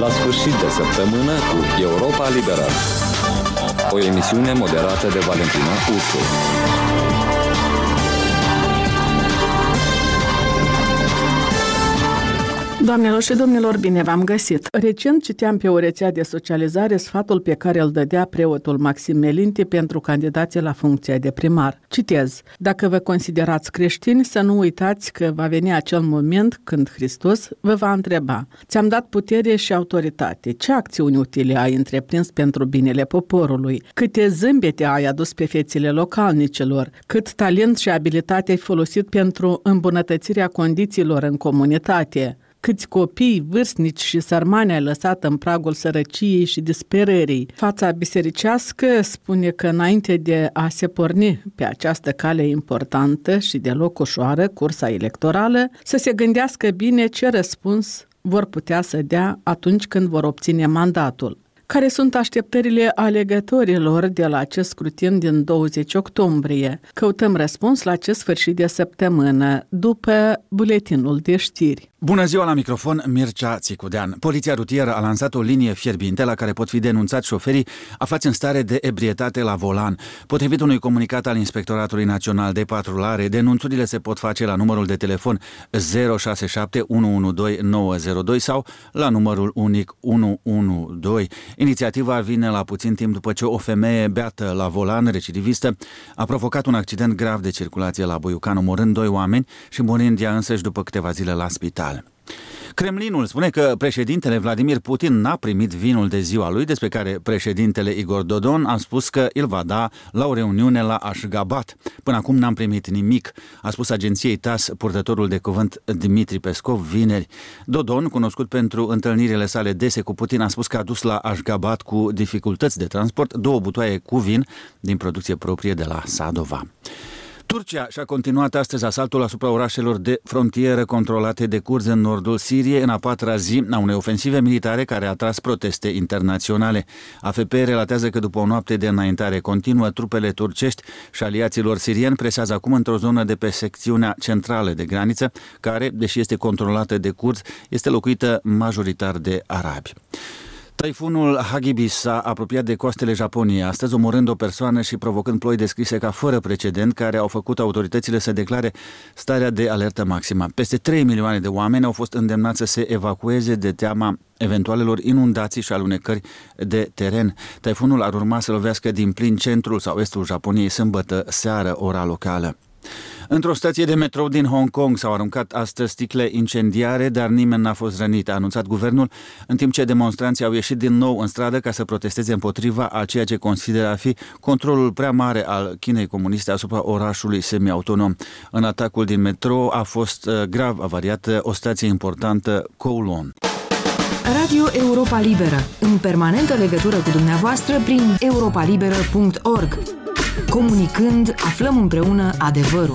sfârșit de săptămână cu Europa Liberă. O emisiune moderată de Valentina Ursu. Doamnelor și domnilor, bine v-am găsit! Recent citeam pe o rețea de socializare sfatul pe care îl dădea preotul Maxim Melinti pentru candidații la funcția de primar. Citez: dacă vă considerați creștini, să nu uitați că va veni acel moment când Hristos vă va întreba: ți-am dat putere și autoritate, ce acțiuni utile ai întreprins pentru binele poporului, câte zâmbete ai adus pe fețele localnicilor, cât talent și abilitate ai folosit pentru îmbunătățirea condițiilor în comunitate, câți copii, vârstnici și sărmani ai lăsat în pragul sărăciei și disperării. Fața bisericească spune că înainte de a se porni pe această cale importantă și deloc ușoară, cursa electorală, să se gândească bine ce răspuns vor putea să dea atunci când vor obține mandatul. Care sunt așteptările alegătorilor de la acest scrutin din 20 octombrie? Căutăm răspuns la acest sfârșit de săptămână, după buletinul de știri. Bună ziua, la microfon Mircea Țicudean. Poliția rutieră a lansat o linie fierbinte la care pot fi denunțați șoferii aflați în stare de ebrietate la volan. Potrivit unui comunicat al Inspectoratului Național de Patrulare, denunțurile se pot face la numărul de telefon 067 112 902 sau la numărul unic 112. Inițiativa vine la puțin timp după ce o femeie beată la volan, recidivistă, a provocat un accident grav de circulație la Boiucan, omorând 2 oameni și murind ea însăși după câteva zile la spital. Kremlinul spune că președintele Vladimir Putin n-a primit vinul de ziua lui, despre care președintele Igor Dodon a spus că îl va da la o reuniune la Ashgabat. Până acum n-am primit nimic, a spus agenției TASS purtătorul de cuvânt Dmitri Peskov vineri. Dodon, cunoscut pentru întâlnirile sale dese cu Putin, a spus că a dus la Ashgabat cu dificultăți de transport 2 butoaie cu vin din producție proprie de la Sadova. Turcia și-a continuat astăzi asaltul asupra orașelor de frontieră controlate de curzi în nordul Siriei, în a 4-a zi a unei ofensive militare care a atras proteste internaționale. AFP relatează că după o noapte de înaintare continuă, trupele turcești și aliaților sirieni presează acum într-o zonă de pe secțiunea centrală de graniță, care, deși este controlată de curzi, este locuită majoritar de arabi. Taifunul Hagibis s-a apropiat de coastele Japoniei astăzi, omorând o persoană și provocând ploi descrise ca fără precedent, care au făcut autoritățile să declare starea de alertă maximă. Peste 3 milioane de oameni au fost îndemnați să se evacueze de teama eventualelor inundații și alunecări de teren. Taifunul ar urma să lovească din plin centrul sau estul Japoniei sâmbătă seară, ora locală. Într-o stație de metrou din Hong Kong s-au aruncat astăzi sticle incendiare, dar nimeni n-a fost rănit, a anunțat guvernul, în timp ce demonstranții au ieșit din nou în stradă ca să protesteze împotriva a ceea ce consideră a fi controlul prea mare al Chinei comuniste asupra orașului semi-autonom. În atacul din metrou a fost grav avariată o stație importantă, Kowloon. Radio Europa Liberă, în permanentă legătură cu dumneavoastră prin europalibera.org. Comunicând, aflăm împreună adevărul.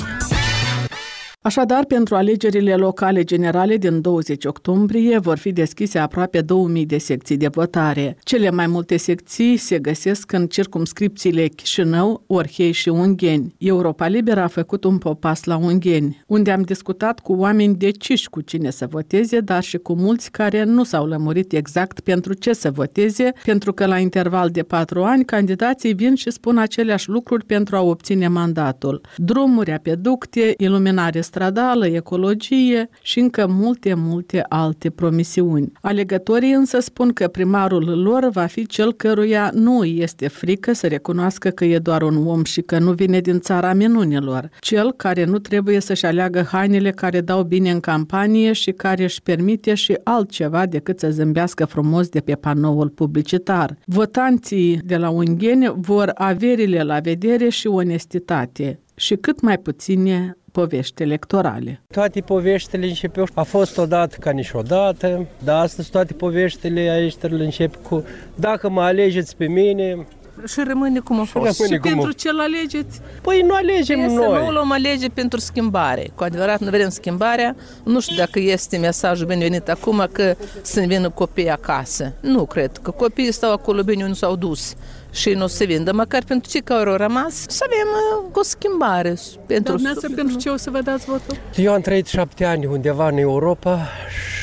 Așadar, pentru alegerile locale generale din 20 octombrie vor fi deschise aproape 2000 de secții de votare. Cele mai multe secții se găsesc în circumscripțiile Chișinău, Orhei și Ungheni. Europa Liberă a făcut un popas la Ungheni, unde am discutat cu oameni deciși cu cine să voteze, dar și cu mulți care nu s-au lămurit exact pentru ce să voteze, pentru că la interval de 4 ani candidații vin și spun aceleași lucruri pentru a obține mandatul: drumuri, apeducte, iluminare stradală, ecologie și încă multe alte promisiuni. Alegătorii însă spun că primarul lor va fi cel căruia nu îi este frică să recunoască că e doar un om și că nu vine din țara minunilor, cel care nu trebuie să-și aleagă hainele care dau bine în campanie și care își permite și altceva decât să zâmbească frumos de pe panoul publicitar. Votanții de la Ungheni vor averile la vedere și onestitate și cât mai puține povești electorale. Toate poveștile începeau, a fost odată ca niciodată, dar astăzi toate poveștile aici încep cu dacă mă alegeți pe mine. Și rămâne cum a fost. Și pentru ce îl alegeți? Păi nu alegem noi. Să nu luăm alege pentru schimbare. Cu adevărat nu vrem schimbarea. Nu știu dacă este mesajul binevenit acum că să-mi vină copiii acasă. Nu cred că copiii stau acolo bine, nu s-au dus și nu se vindă, măcar pentru cei care au rămas, să avem o schimbare. Pentru ce o să vă dați votul? Eu am trăit 7 ani undeva în Europa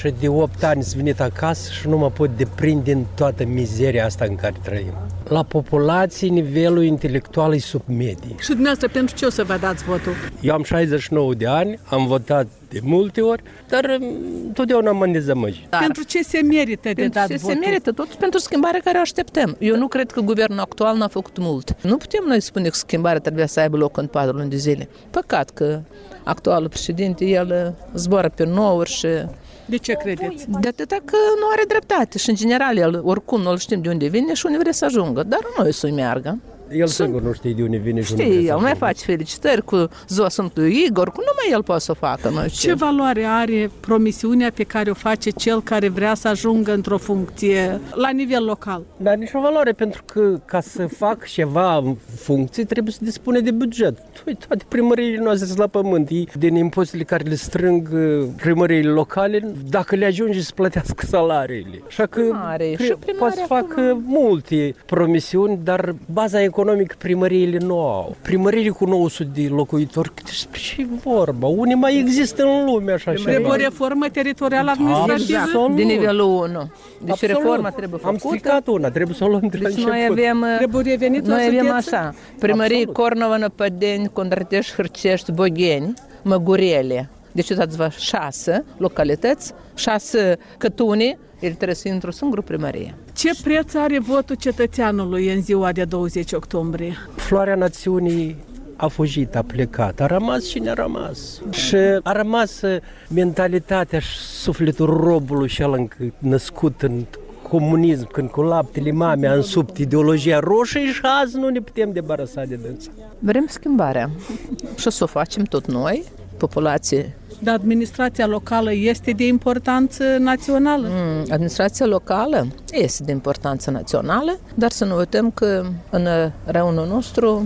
și de 8 ani sunt venit acasă și nu mă pot deprinde din toată mizeria asta în care trăim. La populație, nivelul intelectual e sub medie. Și dumneavoastră, pentru ce o să vă dați votul? Eu am 69 de ani, am votat de multe ori, dar totdeauna mă dezamăgit. Pentru ce se merită de dat votul? Se merită totuși pentru schimbarea care o așteptăm. Eu nu cred că guvernul actual n-a făcut mult. Nu putem noi spune că schimbarea trebuie să aibă loc în 4 luni de zile. Păcat că actualul președinte, el zboară pe nouri și... De ce credeți? De atâta că nu are dreptate și în general el oricum nu știm de unde vine și unde vrea să ajungă, dar noi să-i meargă. El singur nu știe de unde vine și unde Știi, el mai face felicitări cu ziua Sfântului Igor, cu numai el poate să o facă. Noi ce valoare are promisiunea pe care o face cel care vrea să ajungă într-o funcție la nivel local? Dar nicio valoare, pentru că ca să fac ceva în funcție trebuie să dispune de buget. Toate primăriile noastre sunt la pământ. Din impozitele care le strâng primăriile locale, dacă le ajunge să plătească salariile. Așa că poate să facă multe promisiuni, dar baza economică primăriile nu au. Primăriile cu 900 de locuitori, despre ce vorba? Unii mai există în lume așa ceva. Trebuie o reformă teritorială administrativă? Exact, de nivelul 1. Deci reforma trebuie făcută. Am stricat una, trebuie să o luăm de la început. Trebuie revenit la noi avem județe? așa, primării Cornova, Năpădeni, Condrătești, Hârcești, Bogheni, Măgurele. Deci uitați-vă, 6 localități, 6 cătuni, el trebuie să intre o singură primărie. Ce preț are votul cetățeanului în ziua de 20 octombrie? Floarea națiunii a fugit, a plecat, a rămas cine a rămas. Și a rămas mentalitatea și sufletul robului și ăla născut în comunism, când cu laptele mamei a însupt ideologia roșie și azi nu ne putem debarasa de dânsa. Vrem schimbarea și să o facem tot noi, populație. Dar administrația locală este de importanță națională? Administrația locală este de importanță națională, dar să nu uităm că în raionul nostru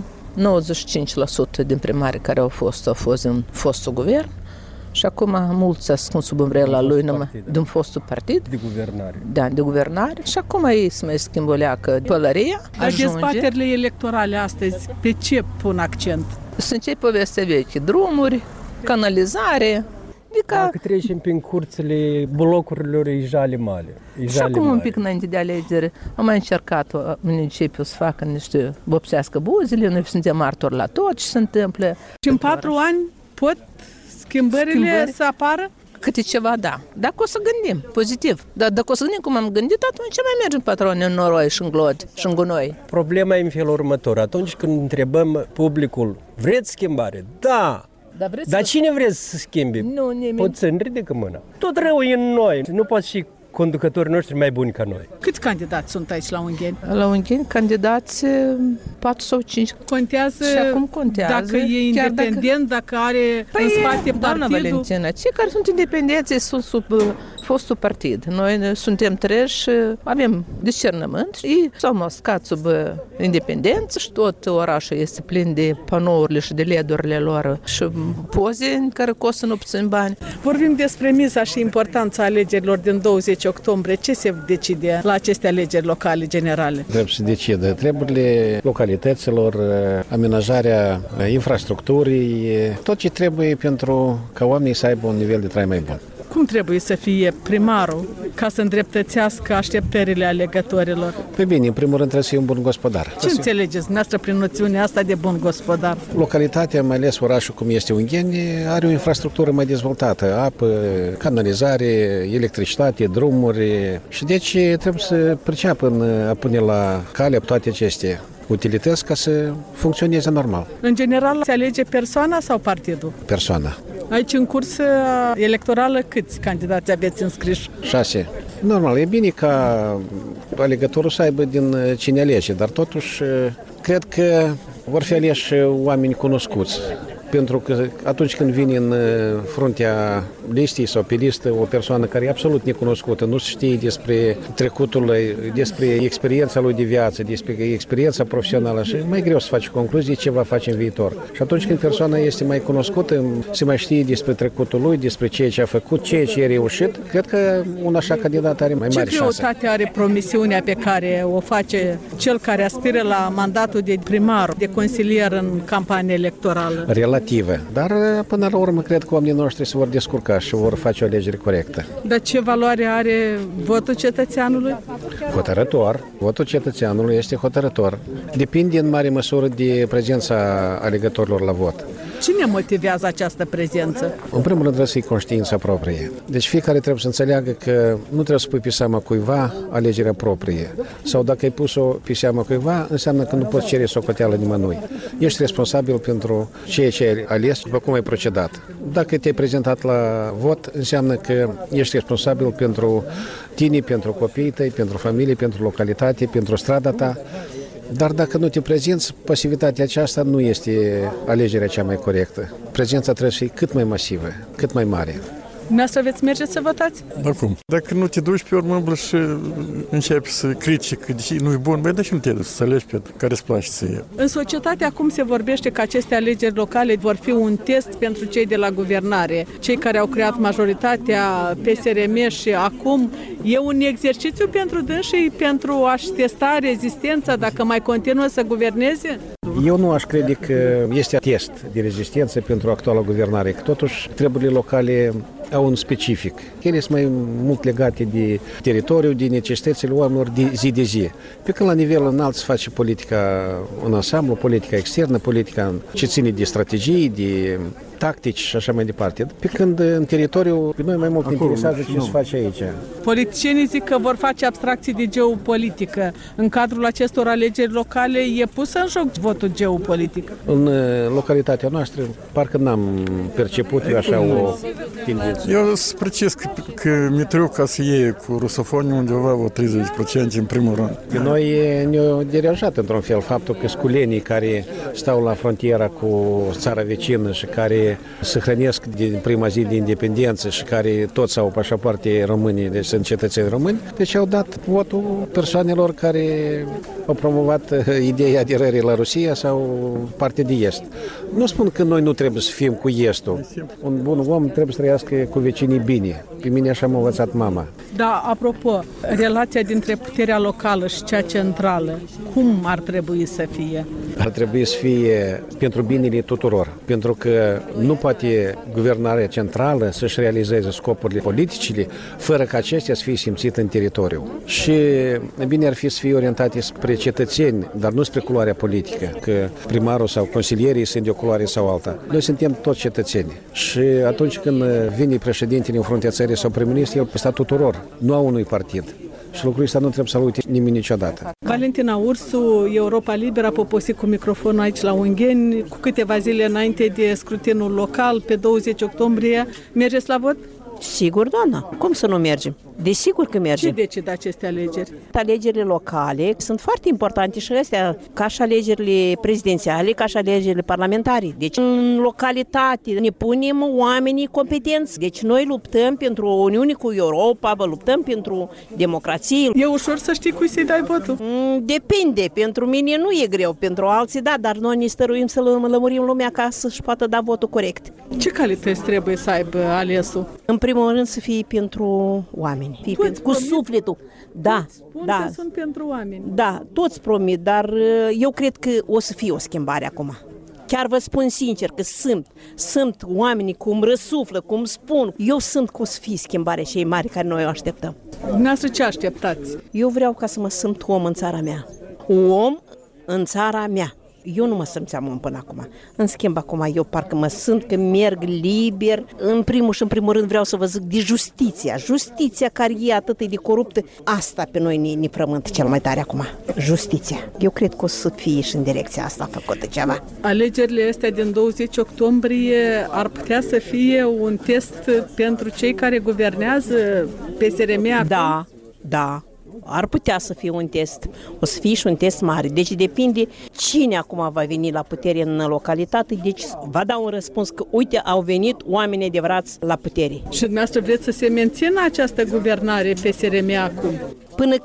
95% din primarii care au fost în fostul guvern și acum mulți ascund sub umbrela lui din fostul partid. De guvernare. Da, de guvernare. Și acum ei se mai schimboleacă pălăria. Dar dezbaterile electorale astăzi, pe ce pun accent? Sunt cei poveste vechi, drumuri, canalizare. Dacă trecem prin curțile blocurilor, e jale mare. Și acum un pic înainte de alegeri am mai încercat municipiul să facă niște vopsească buzele, noi suntem martori la tot ce se întâmplă. Și în 4 ani pot schimbările să apară? Câte ceva, da. Dacă o să gândim pozitiv. Dar dacă o să gândim cum am gândit, atunci mai mergem patroni în noroi și în glod și în gunoi. Problema e în felul următor. Atunci când întrebăm publicul, vreți schimbare? Da! Dar cine vreți să schimbi? Nu, nimeni. Puțin, ridică mâna. Tot rău e în noi. Nu poate și conducătorii noștri mai buni ca noi. Câți candidați sunt aici la Ungheni? La Ungheni candidați 4 sau 5. Contează, și acum contează dacă e independent, dacă are în spate partidul? Valentina, cei care sunt independenți sunt sub fostul partid. Noi suntem treji și avem discernământ și s-au mascat sub independență și tot orașul este plin de panourile și de LED-urile lor și poze în care costă nu puțin bani. Vorbim despre miza și importanța alegerilor din 20 octombrie. Ce se decide la aceste alegeri locale generale? Trebuie să decide treburile localităților, amenajarea infrastructurii, tot ce trebuie pentru ca oamenii să aibă un nivel de trai mai bun. Cum trebuie să fie primarul ca să îndreptățească așteptările alegătorilor? Pe bine, în primul rând trebuie să fie un bun gospodar. Ce înțelegeți dumneavoastră prin noțiunea asta de bun gospodar? Localitatea, mai ales orașul cum este Ungheni, are o infrastructură mai dezvoltată, apă, canalizare, electricitate, drumuri și deci trebuie să priceapă a pune la cale toate acestea utilități ca să funcționeze normal. În general, se alege persoana sau partidul? Persoana. Aici, în cursă electorală, câți candidați aveți înscriși? 6. Normal, e bine ca alegătorul să aibă din cine alege, dar totuși cred că vor fi aleși oameni cunoscuți. Pentru că atunci când vine în fruntea listei sau pe listă o persoană care e absolut necunoscută, nu știe despre trecutul lui, despre experiența lui de viață, despre experiența profesională și mai greu să faci concluzii ce va face în viitor. Și atunci când persoana este mai cunoscută, se mai știe despre trecutul lui, despre ceea ce a făcut, ceea ce a reușit, cred că un așa candidat are mai mari șanse. Ce greutate are promisiunea pe care o face cel care aspiră la mandatul de primar, de consilier în campanie electorală? relative. Dar până la urmă cred că oamenii noștri se vor descurca și vor face o alegere corectă. Dar ce valoare are votul cetățeanului? Hotărător. Votul cetățeanului este hotărător. Depinde în mare măsură de prezența alegătorilor la vot. Cine motivează această prezență? În primul rând trebuie să-i conștiința proprie. Deci fiecare trebuie să înțeleagă că nu trebuie să pui pe seama cuiva alegerea proprie. Sau dacă ai pus-o pe seama cuiva, înseamnă că nu poți cere socoteală nimănui. Ești responsabil pentru ceea ce ai ales, după cum ai procedat. Dacă te-ai prezentat la vot, înseamnă că ești responsabil pentru tine, pentru copiii tăi, pentru familie, pentru localitate, pentru strada ta. Dar dacă nu te prezinți, pasivitatea aceasta nu este alegerea cea mai corectă. Prezența trebuie să fie cât mai masivă, cât mai mare. Dumneavoastră veți merge să votați? Da, cum? Dacă nu te duci pe urmă și începi să critici că deși nu e bun, de ce nu te duci să alegi pe care îți place să iei? În societate acum se vorbește că aceste alegeri locale vor fi un test pentru cei de la guvernare, cei care au creat majoritatea PSRM și acum e un exercițiu pentru dânsii pentru a-și testa rezistența dacă mai continuă să guverneze? Eu nu aș crede că este test de rezistență pentru actuala guvernare, că totuși treburile locale au un specific. Ele sunt mai mult legate de teritoriu, de necesitățile oamenilor de zi. Pe când la nivel înalt se face politica în ansamblu, politica externă, politica ce ține de strategii, de tactici și așa mai departe. Pe când în teritoriu, pe noi mai mult interesează ce se face aici. Politicienii zic că vor face abstracții de geopolitică. În cadrul acestor alegeri locale e pus în joc votul geopolitic. În localitatea noastră, parcă n-am perceput așa o tendință. Eu sunt precis că mi trebuie ca să iei cu rusofoni undeva o 30% în primul rând. Pe noi ne-a deranjat într-un fel faptul că sculenii care stau la frontiera cu țara vecină și care se hrănesc din prima zi de independență și care toți au pașapoarte români, deci sunt cetățeni români, deci au dat votul persoanelor care au promovat ideea aderării la Rusia sau partea de est. Nu spun că noi nu trebuie să fim cu estul. Un bun om trebuie să trăiască cu vecinii bine. Pe mine așa m-a învățat mama. Da, apropo, relația dintre puterea locală și cea centrală, cum ar trebui să fie? Ar trebui să fie pentru binele tuturor, pentru că nu poate guvernarea centrală să-și realizeze scopurile politicile fără ca acestea să fie simțite în teritoriu. Și bine ar fi să fie orientate spre cetățeni, dar nu spre culoarea politică, că primarul sau consilierii sunt de o culoare sau alta. Noi suntem toți cetățeni și atunci când vine președintele în fruntea țării sau prim-ministru, el păsta tuturor, nu a unui partid. Și lucrul ăsta nu trebuie să-l uite nimeni niciodată. Valentina Ursu, Europa Liberă, a poposit cu microfonul aici la Ungheni, cu câteva zile înainte de scrutinul local, pe 20 octombrie. Mergeți la vot? Sigur, doamna. Cum să nu mergem? Desigur că mergem. Ce decid aceste alegeri? Alegerile locale sunt foarte importante și astea, ca și alegerile prezidențiale, ca și alegerile parlamentare. Deci în localitate ne punem oamenii competenți. Deci noi luptăm pentru o Uniune cu Europa, luptăm pentru democrație. E ușor să știi cui să-i dai votul? Depinde. Pentru mine nu e greu, pentru alții da, dar noi ne stăruim să lămurim lumea ca să-și poată da votul corect. Ce calități trebuie să aibă alesul? În primul rând să fie pentru oameni. Cu sufletul. Da, da. Sunt pentru oameni. Da, toți promit, dar eu cred că o să fie o schimbare acum. Chiar vă spun sincer că sunt oamenii cum răsuflă, cum spun. Eu sunt că o să fie schimbarea cei mari care noi o așteptăm. Dumneavoastră ce așteptați? Eu vreau ca să mă simt om în țara mea. Om în țara mea. Eu nu mă simțeam om până acum. În schimb, acum eu parcă mă simt că merg liber. În primul rând vreau să vă zic de justiția. Justiția care e atât de coruptă. Asta pe noi ne frământă cel mai tare acum. Justiția. Eu cred că o să fie și în direcția asta făcută ceva. Alegerile astea din 20 octombrie ar putea să fie un test pentru cei care guvernează PSRM acum? Da. Ar putea să fie un test. O să fie și un test mare. Deci depinde cine acum va veni la putere în localitate. Deci va da un răspuns că, uite, au venit oameni adevărați la putere. Și dumneavoastră vreți să se mențină această guvernare PSRM acum? Până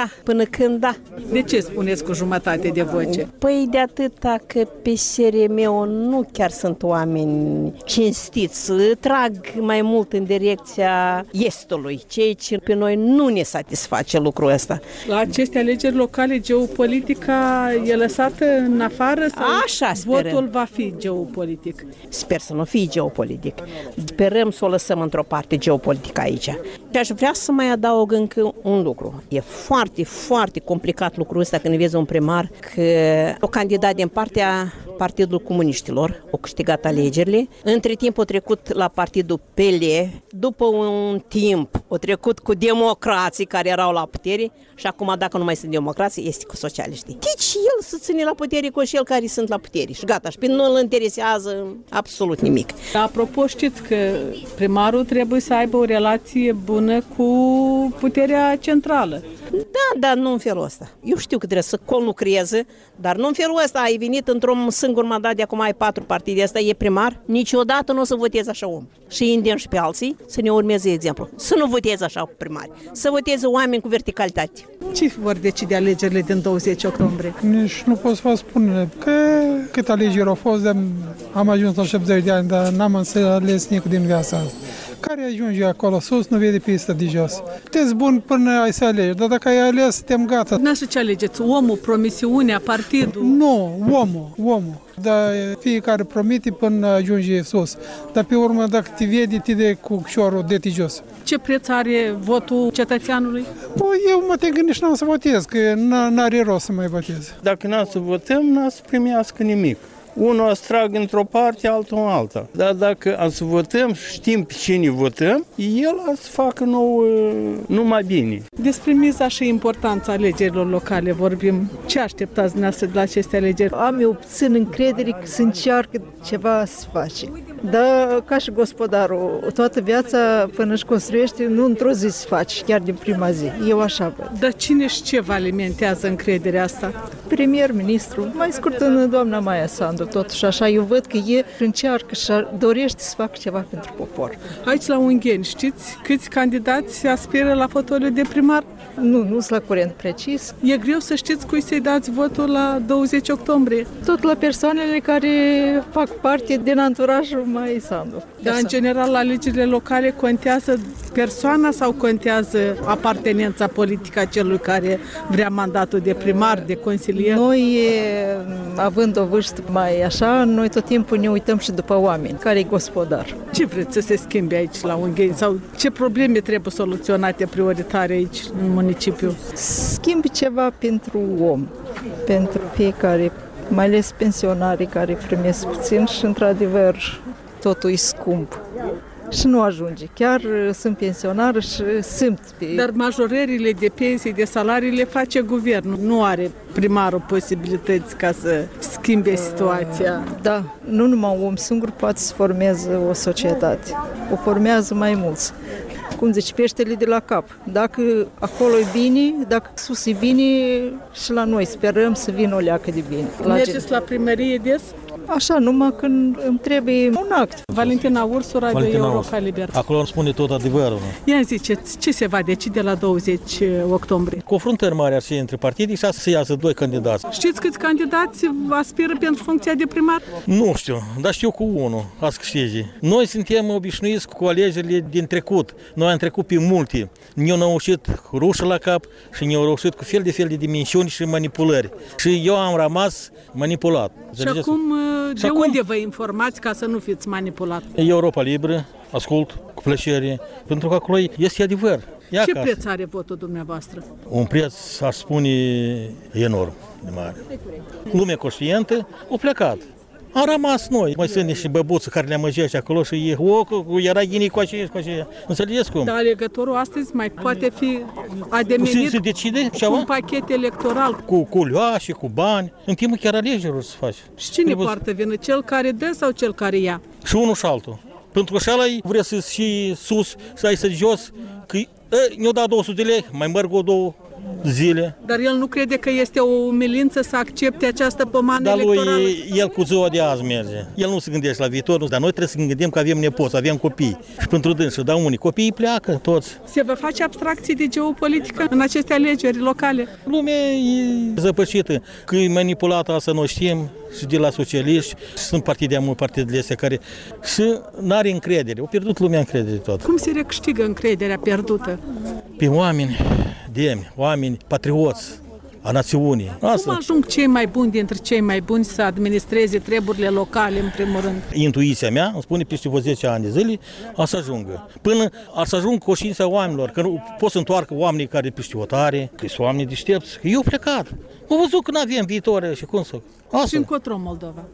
când da. De ce spuneți cu jumătate de voce? Păi de atâta că pe SRM nu chiar sunt oameni cinstiți, trag mai mult în direcția estului, ceea ce pe noi nu ne satisface lucrul ăsta. La aceste alegeri locale, geopolitica e lăsată în afară sau Așa sperăm. votul va fi geopolitic? Sper să nu fie geopolitic. Sperăm să o lăsăm într-o parte geopolitică aici. Și aș vrea să mai adaug încă un lucru. E foarte, foarte complicat lucrul ăsta când vezi un primar că o candidat din partea Partidului Comuniștilor a câștigat alegerile. Între timp a trecut la Partidul PL, după un timp a trecut cu democrații care erau la putere și acum dacă nu mai sunt democrații, este cu socialiștii. Deci el să ține la putere cu cei care sunt la putere și gata, și pe nu îl interesează absolut nimic. Apropo, știți că primarul trebuie să aibă o relație bună cu puterea centrală. Da, dar nu în felul ăsta. Eu știu că trebuie să conlucreze, dar nu în felul ăsta. Ai venit într-un singur mandat, de acum ai 4 partide, ăsta e primar, niciodată nu o să votezi așa om. Și îndemn și pe alții să ne urmeze exemplu. Să nu votezi așa primari, să voteze oameni cu verticalitate. Ce vor decide alegerile din 20 octombrie? Nici nu pot să vă spun că cât alegeri au fost, am ajuns la 70 de ani, dar n-am înțeles nimic din viața asta. Care ajunge acolo sus, nu vede pista de jos. Sunteți buni până ai să alegi, dar dacă ai ales, suntem gata. N-așa ce alegeți? Omul, promisiunea, partidul? Nu, omul. Dar fiecare promite până ajunge sus. Dar pe urmă, dacă te vede, te dă cu ușorul de jos. Ce preț are votul cetățeanului? Eu mă te gândesc n-am să votez, că n-are rost să mai votez. Dacă n-am să votăm, n-am să primească nimic. Unul o strag într-o parte, altul în alta. Dar dacă am să votăm, știm pe cine votăm, el a să facă numai bine. Despre miza și importanța alegerilor locale vorbim. Ce așteptați dumneavoastră de la aceste alegeri? Eu țin încredere că se încearcă ceva să face. Dar ca și gospodarul, toată viața până își construiește, nu într-o zi se face, chiar din prima zi. Eu așa văd. Dar cine și ce vă alimentează încrederea asta? Premier-ministru, mai scurt în doamna Maia Sandu, totuși așa, eu văd că e încearcă și dorește să facă ceva pentru popor. Aici la Ungheni, știți câți candidați aspiră la fotoliu de primar? Nu sunt la curent precis. E greu să știți cui să-i dați votul la 20 octombrie? Tot la persoanele care fac parte din anturajul Maia Sandu. Dar în general la alegerile locale contează persoana sau contează apartenența politică a celui care vrea mandatul de primar, de consilier? Noi, având o vârstă mai așa, noi tot timpul ne uităm și după oameni, care e gospodar. Ce vreți să se schimbe aici la Ungheni sau ce probleme trebuie soluționate prioritare aici în municipiu? Schimbi ceva pentru om, pentru fiecare, mai ales pensionarii care primesc puțin și într-adevăr totul e scump. Și nu ajunge. Chiar sunt pensionară și simt. Dar majorările de pensii, de salarii le face guvernul. Nu are primarul posibilități ca să schimbe situația. Da, nu numai un om singur poate să formeze o societate. O formează mai mulți. Cum zici, peștele de la cap. Dacă acolo e bine, dacă sus e bine, și la noi sperăm să vină o leacă de bine. Mergeți la primărie des? Așa, numai când îmi trebuie un act. Valentina Ursu, Radio Europa Liberă. Acolo îmi spune tot adevărul. Ia ziceți, ce se va decide la 20 octombrie? Confruntări mari ar fi între partide și să iasă 2 candidați. Știți câți candidați aspiră pentru funcția de primar? Nu știu, dar știu cu unul, azi câștige. Noi suntem obișnuiți cu alegerile din trecut. Noi am trecut pe multe. Ne-au reușit rușă la cap și ne-au reușit cu fel de dimensiuni și manipulări. Și eu am rămas manipulat. Și acum, de unde vă informați ca să nu fiți manipulat? Europa Liberă, ascult cu plăcere, pentru că acolo este adevăr. Ce preț are votul dumneavoastră? Un preț, aș spune, enorm de mare. Lumea conștientă a plecat. Am rămas noi. Mai sunt niște băbuți care le amăgește acolo și era ghinii cu aceea și cu aceea. Înțelegeți cum? Dar alegătorul astăzi mai poate fi ademenit se decide cu un pachet electoral. Cu luași, cu bani. În timpul chiar alegerilor se face. Și cine poartă vină? Cel care dă sau cel care ia? Și unul și altul. Pentru că ăla vrea să și sus, să ai să jos, că ne-o dat 200 de lei, mai merg o două. zile. Dar el nu crede că este o umilință să accepte această pomană Dar electorală? el cu ziua de azi merge. El nu se gândește la viitor, dar noi trebuie să ne gândim că avem nepoți, avem copii. Și pentru dânsul, dar unii copiii pleacă toți. Se va face abstracții de geopolitică în aceste alegeri locale? Lumea e zăpăcită, că e manipulată, asta noi știm, și de la socialiști, sunt partidele astea care și n-are încredere. Au pierdut lumea încredere tot. Cum se recâștigă încrederea pierdută? Pe oameni demni, oameni patrioți a națiunii. Cum ajung cei mai buni dintre cei mai buni să administreze treburile locale, în primul rând? Intuiția mea îmi spune peste 10 ani de zile a să ajungă. Până ar să ajung conștiința oamenilor, că nu pot să întoarcă oamenii care peste votare, că sunt oameni deștepți, că eu plecat. Am văzut că nu avem viitoare și cum să... Asta. Și încotro Moldova?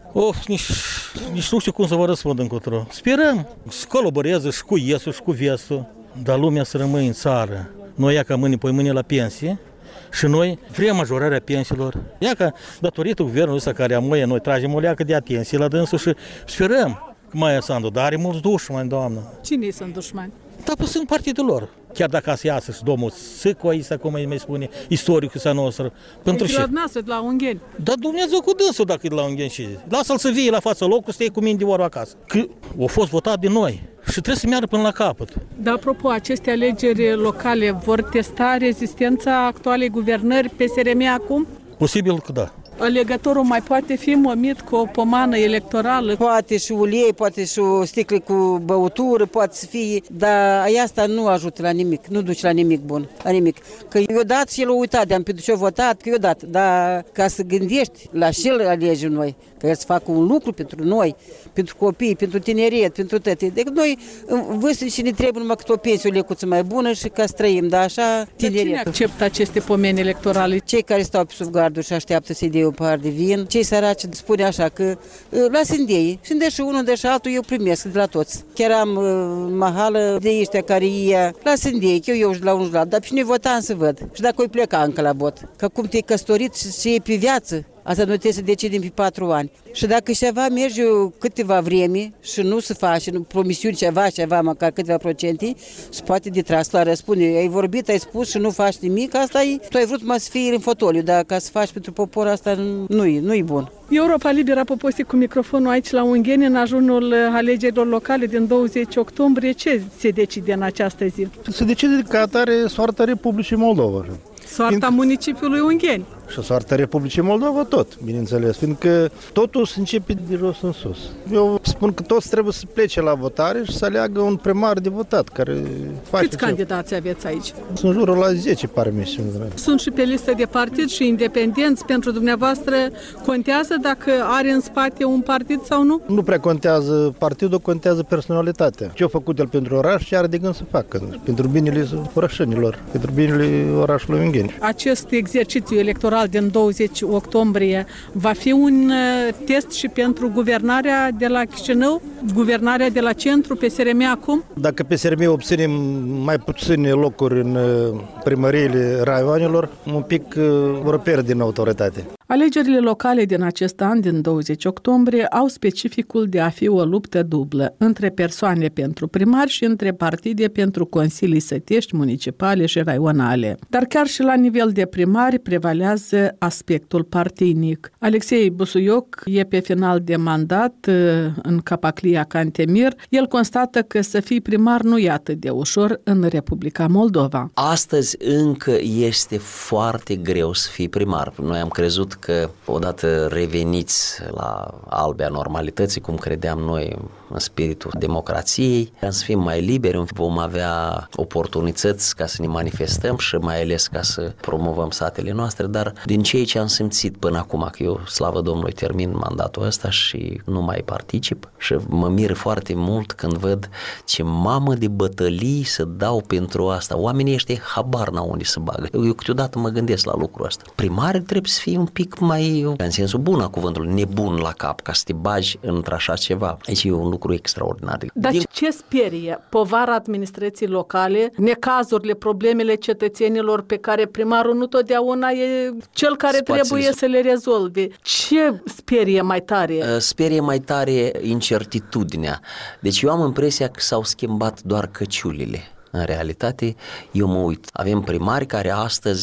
Nici nu știu cum să vă răspund încotro. Sperăm să colaboreze și cu estul și cu vestul, dar lumea să rămâne în țară. Noi ia ca mâine la pensie și noi vrem majorarea pensiilor. Ia ca datorită guvernului ăsta care amăie, noi tragem o leacă de atenție la dânsul și sperăm că Maia Sandu, dar are mulți dușmani, doamnă. Cine sunt dușmani? Da, păi sunt partidul lor. Chiar dacă să iasă și domnul Sâcu aici, cum îi mai spune, istoricul ăsta nostru. Pentru ce? La noastră, de la Ungheni. Dar Dumnezeu cu dânsul dacă e de la Ungheni și lasă-l să vie la fața locului, să iei cu mine de vorba acasă. Că a fost votat de noi și trebuie să meargă până la capăt. Dar apropo, aceste alegeri locale vor testa rezistența actualei guvernări PSRM acum? Posibil că da. Alegătorul mai poate fi momit cu o pomană electorală? Poate și ulei, poate și o sticlă cu băutură, poate să fie, dar asta nu ajută la nimic, nu duce la nimic bun, la nimic. Că eu dat și el a uitat de-am pentru ce-a votat, că eu dat, dar ca să gândești la ce îl alegem noi, că el să facă un lucru pentru noi, pentru copii, pentru tineret, pentru toate. Deci noi, vârstnici, ne trebuie numai câte o pensie o lecuță mai bună și ca să trăim, dar așa tineret. Cine acceptă aceste pomeni electorale? Cei care stau pe sub gardul și așteaptă să-i dea o par de vin, cei săraci spune așa că lasă îndei și îndei și unul, îndei și altul, eu primesc de la toți. Chiar am mahală de ăștia care ia, lasă îndei, că eu și de la unul și de la altul, dar pe cine votam să văd. Și dacă o pleca încă la vot, că cum te-ai căsătorit și e pe viață, asta nu trebuie să decidem pe 4 ani. Și dacă ceva merge câteva vreme și nu se face, promisiuni ceva, măcar câteva procente, se poate detras la răspunde. Ai vorbit, ai spus și nu faci nimic, asta e, tu ai vrut mai să fii în fotoliu, dar ca să faci pentru popor, asta nu-i bun. Europa Liberă a poposit cu microfonul aici la Ungheni în ajunul alegerilor locale din 20 octombrie. Ce se decide în această zi? Se decide ca atare soarta Republicii Moldova. Soarta municipiului Ungheni. Și soarta Republicii Moldova tot, bineînțeles, fiindcă totul se începe de jos în sus. Eu spun că toți trebuie să plece la votare și să aleagă un primar de votat care face. Câți candidați aveți aici? Sunt jurul la 10, pare mi se. Sunt și pe listă de partid și independenți. Pentru dumneavoastră contează dacă are în spate un partid sau nu? Nu prea contează partidul, contează personalitatea. Ce a făcut el pentru oraș, ce are de gând să facă. Pentru binele orășenilor, pentru binele orașului Ungheni. Acest exercițiu electoral din 20 octombrie va fi un test și pentru guvernarea de la Chișinău, guvernarea de la centru, PSRM acum? Dacă PSRM obține mai puține locuri în primăriile raioanelor, un pic vor pierde din autoritate. Alegerile locale din acest an, din 20 octombrie, au specificul de a fi o luptă dublă între persoane pentru primari și între partide pentru consilii sătești, municipale și raionale. Dar chiar și la nivel de primari prevalează aspectul partinic. Alexei Busuioc e pe final de mandat în Capaclia Cantemir. El constată că să fii primar nu e atât de ușor în Republica Moldova. Astăzi încă este foarte greu să fii primar. Noi am crezut că odată reveniți la albea normalității, cum credeam noi în spiritul democrației, să fim mai liberi, vom avea oportunități ca să ne manifestăm și mai ales ca să promovăm satele noastre, dar din ceea ce am simțit până acum, că eu, slavă Domnului, termin mandatul ăsta și nu mai particip și mă mir foarte mult când văd ce mamă de bătălii să dau pentru asta. Oamenii ăștia habar n-au unde să bagă. Eu câteodată mă gândesc la lucrul ăsta. Primarul trebuie să fie un pic mai, în sensul bun a cuvântului, nebun la cap, ca să te bagi într-așa ceva. Aici e un lucru extraordinar. Dar ce sperie? Povara administrației locale, necazurile, problemele cetățenilor pe care primarul nu totdeauna e cel care trebuie să le rezolve. Ce sperie mai tare? Sperie mai tare incertitudinea. Deci eu am impresia că s-au schimbat doar căciulile. În realitate, eu mă uit. Avem primari care astăzi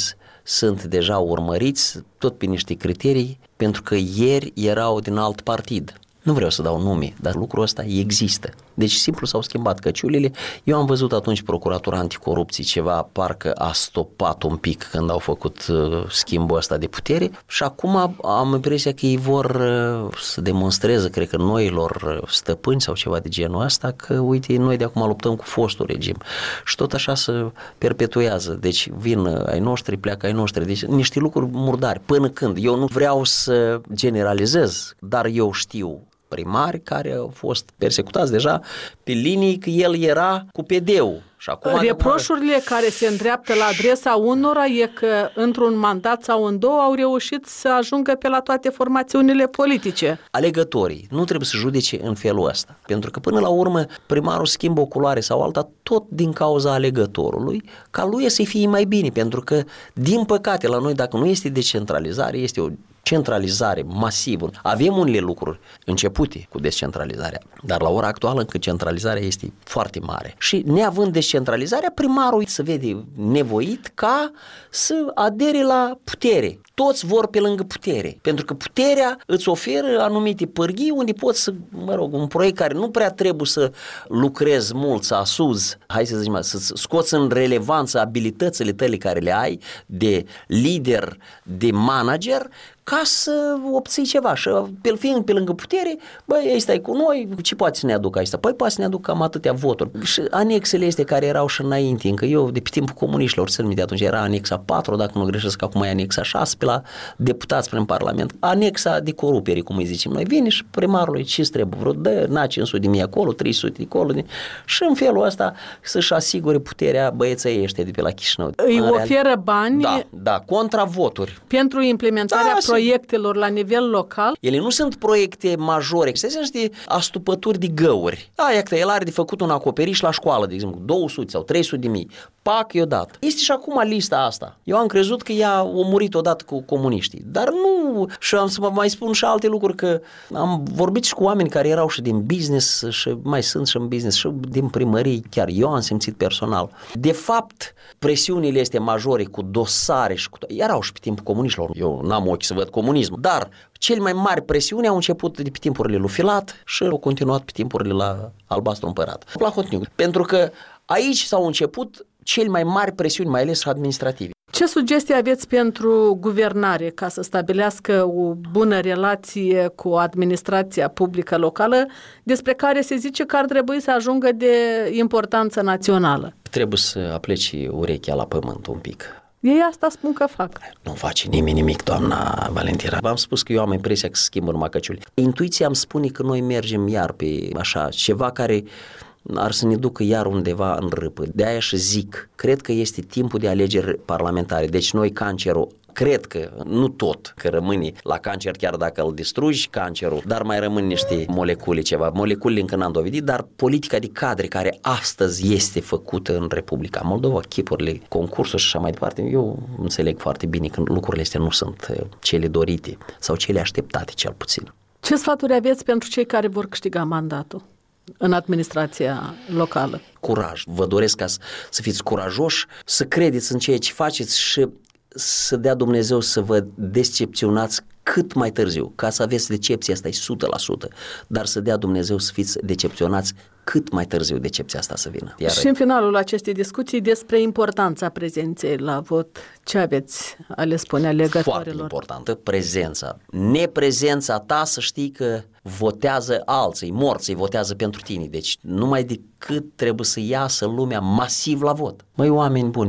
sunt deja urmăriți tot pe niște criterii, pentru că ieri erau din alt partid. Nu vreau să dau nume, dar lucrul ăsta există. Deci simplu s-au schimbat căciulile. Eu am văzut atunci Procuratura Anticorupție ceva, parcă a stopat un pic când au făcut schimbul ăsta de putere și acum am impresia că ei vor să demonstreze, cred că noilor stăpâni sau ceva de genul ăsta, că uite, noi de acum luptăm cu fostul regim. Și tot așa se perpetuează. Deci vin ai noștri, pleacă ai noștri. Deci niște lucruri murdari. Până când? Eu nu vreau să generalizez, dar eu știu primari care au fost persecutați deja pe linii că el era cu PD-ul. Și acum reproșurile care se îndreaptă la adresa unora e că într-un mandat sau în două au reușit să ajungă pe la toate formațiunile politice. Alegătorii nu trebuie să judece în felul ăsta, pentru că până la urmă primarul schimbă o culoare sau alta tot din cauza alegătorului, ca lui să-i fie mai bine, pentru că din păcate la noi dacă nu este decentralizare, este o centralizare masivă. Avem unele lucruri începute cu descentralizarea, dar la ora actuală încă centralizarea este foarte mare. Și neavând descentralizarea, primarul se vede nevoit ca să adere la putere. Toți vor pe lângă putere, pentru că puterea îți oferă anumite pârghii unde poți să, un proiect care nu prea trebuie să lucrezi mult, să asuzi, hai să zicem, să scoți în relevanță abilitățile tale care le ai de lider, de manager, ca să obții ceva și fiind pe lângă putere, băi, ăsta e cu noi, ce poate să ne aducă ăsta? Păi poate să ne aducă cam atâtea voturi. Și anexele astea care erau și înainte, încă eu de pe timpul comuniștilor, să de atunci era anexa 4, dacă nu greșesc, acum e anexa 6 pe la deputați prin Parlament. Anexa de corupere, cum îi zicem noi, vine și primarului ce-ți trebuie, vreo dă 500 de mii acolo, 300 de acolo, și în felul ăsta să-și asigure puterea băieții ăștia de pe la Chișinău. Îi oferă bani da, contra voturi. Pentru implementarea proiectelor la nivel local. Ele nu sunt proiecte majore, sunt niște astupături de găuri. Aia că el are de făcut un acoperiș la școală, de exemplu, 200 sau 300 de mii. Pac, i-o dat. Este și acum lista asta. Eu am crezut că ea a murit odată cu comuniștii, dar nu. Și am să vă mai spun și alte lucruri, că am vorbit și cu oameni care erau și din business și mai sunt și în business și din primării, chiar eu am simțit personal. De fapt, presiunile astea majore cu dosare și cu erau și pe timpul comuniștilor. Eu n-am ochi să văd comunismul, dar cele mai mari presiuni au început de pe timpurile lui Filat și au continuat pe timpurile la Albastru Împărat. La Hotniuc. Pentru că aici s-au început cele mai mari presiuni, mai ales administrative. Ce sugestii aveți pentru guvernare ca să stabilească o bună relație cu administrația publică locală, despre care se zice că ar trebui să ajungă de importanță națională? Trebuie să apleci urechea la pământ un pic. Ei asta spun că fac. Nu face nimeni nimic, doamna Valentina. V-am spus că eu am impresia că se schimbă numai căciuli. Intuiția îmi spune că noi mergem iar pe așa ceva care ar să ne ducă iar undeva în râpă. De-aia și zic, cred că este timpul de alegeri parlamentare. Deci noi cancerul, cred că, nu tot, că rămâne la cancer chiar dacă îl distrugi cancerul, dar mai rămân niște molecule ceva. Moleculele încă n-am dovedit, dar politica de cadre care astăzi este făcută în Republica Moldova, chipurile, concursuri și așa mai departe, eu înțeleg foarte bine că lucrurile astea nu sunt cele dorite sau cele așteptate cel puțin. Ce sfaturi aveți pentru cei care vor câștiga mandatul în administrația locală? Curaj. Vă doresc ca să fiți curajoși, să credeți în ceea ce faceți și să dea Dumnezeu să vă decepționați cât mai târziu. Ca să aveți decepția asta e 100%, dar să dea Dumnezeu să fiți decepționați cât mai târziu decepția asta să vină. Și în finalul acestei discuții despre importanța prezenței la vot, ce aveți a le spune alegătorilor? Foarte importantă, prezența. Neprezența ta să știi că votează alții, morții votează pentru tine. Deci numai decât trebuie să iasă lumea masiv la vot. Măi, oameni buni,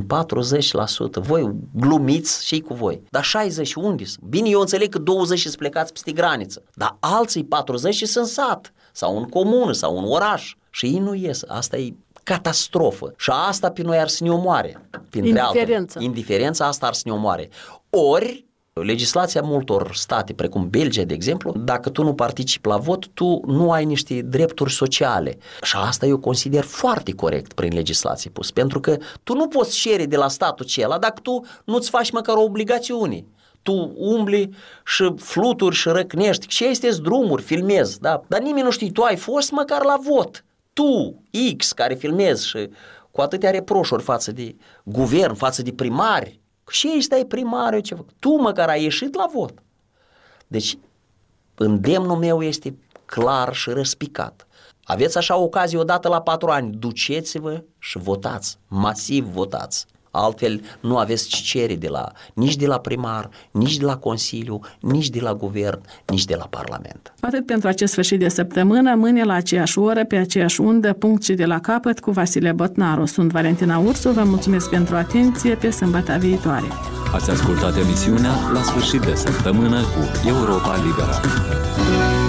40%, voi glumiți și cu voi. Dar 60 unde? Bine, eu înțeleg că 20 îți plecați peste graniță, dar alții 40 sunt în sat, sau în comună, sau în oraș. Și ei nu ies. Asta e catastrofă. Și asta pe noi ar să ne omoare. Indiferența. Indiferența asta ar să ne omoare. Ori, legislația multor state, precum Belgia, de exemplu, dacă tu nu participi la vot, tu nu ai niște drepturi sociale. Și asta eu consider foarte corect prin legislație pus. Pentru că tu nu poți cere de la statul acela dacă tu nu-ți faci măcar o obligațiune. Tu umbli și fluturi și răcnești și este drumuri, filmezi, da? Dar nimeni nu știe, tu ai fost măcar la vot. Tu, X, care filmezi și cu atâtea reproșuri față de guvern, față de primari, Și ești ai primarul, ceva. Tu măcar ai ieșit la vot. Deci, îndemnul meu este clar și răspicat. Aveți așa ocazie odată la 4 ani, duceți-vă și votați, masiv votați. Altfel nu aveți ce cere nici de la primar, nici de la Consiliu, nici de la Guvern, nici de la Parlament. Atât pentru acest sfârșit de săptămână, mâine la aceeași oră, pe aceeași undă, punct și de la capăt, cu Vasile Botnaru. Sunt Valentina Ursu, vă mulțumesc pentru atenție, pe sâmbătă viitoare. Ați ascultat emisiunea La sfârșit de săptămână cu Europa Liberă.